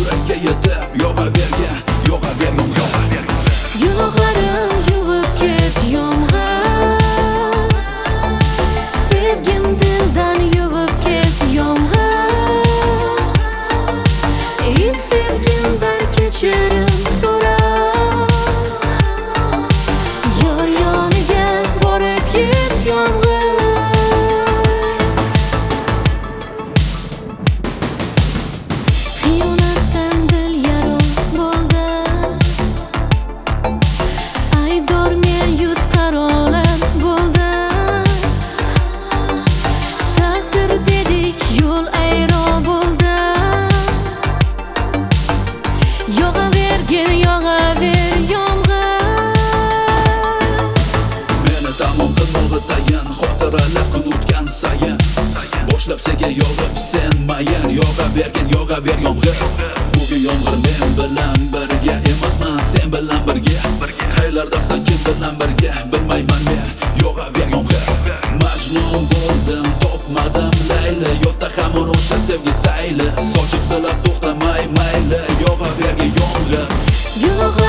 yurakka yetib yog'avergan, yog'aver yomg'ir. Gunohlarim yuvib ket yomg'ir, sevgim dildan yuvib ket yomg'ir, ilk sevgimdan kechirim so'rab, yor yoniga borib ket yomg'ir. Xiyonatdan dil yarim bo'ldi, aybdor men yuz qarolim bo'ldim. Taqdir dedik yo'l ayron bo'ldi, yog'avergin yog'aver yomg'ir. Meni tamom qilmog'i tayin, xotiralar kun o'tgan sayin boshlab senga yog'ib sen mayin, yog'avergin yog'aver yomg'ir. Bugun yomg'ir men bilan birga emasman, sen bilan birga. Qaylardasan kim bilan birga, bilmayman men, yog'aver yomg'ir. Majnun bo'ldim, topmadim Layli, yotda hamon o'sha sevgi sayli, sochib silab to'xtamay mayli, yog'avergin yomg'ir.